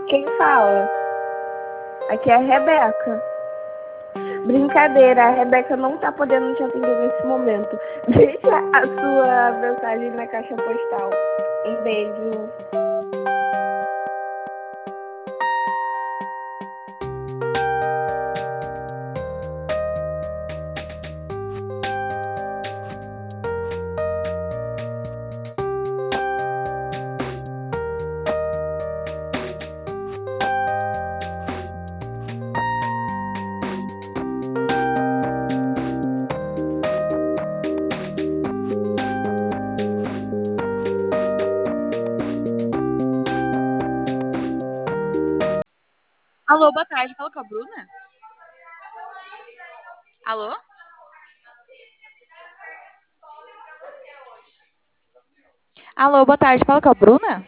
Quem fala? Aqui é a Rebeca. Brincadeira, a Rebeca não tá podendo te atender nesse momento. Deixa a sua mensagem na caixa postal. Um beijo. Alô, boa tarde. Fala com a Bruna? Alô? Alô, boa tarde. Fala com a Bruna?